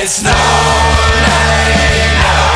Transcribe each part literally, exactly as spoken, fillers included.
it's no name now.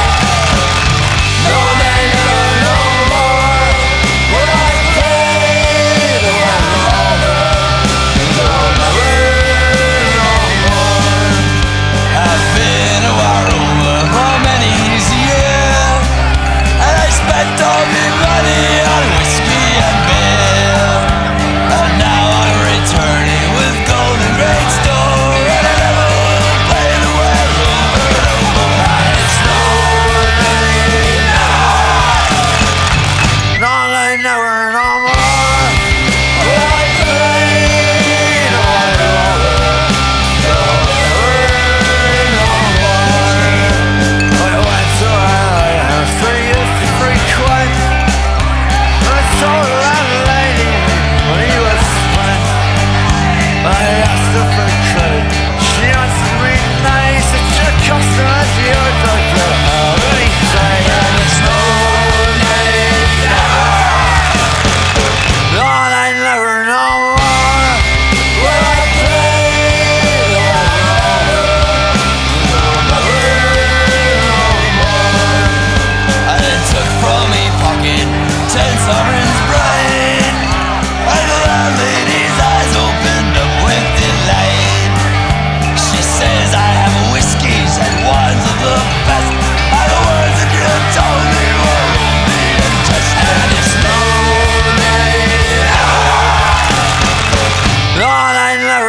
No name never, no more. Will I play the one over? No, never, no more. I've been a war over for many years, and I spent all my money on whiskey and beer. And now I'm returning with gold and great store, and I never will play the war over no more. And it's no name now. No name never, no more. Will I play the war over? No, never, no more. I went to L A three years to free quite. I saw the landlady when he was spent. I asked her for credit. She answered me nice. It's your customers, yours like that. How anything, and it's no name now. No, I never no more. Will I play the one over? No, never, no more. And it took from me pocket ten sovereigns bright, and the landlady's eyes opened up with delight. She says I have whiskeys and wines of the best, and the words that you told me were only in jest. And it's no name now. No, I never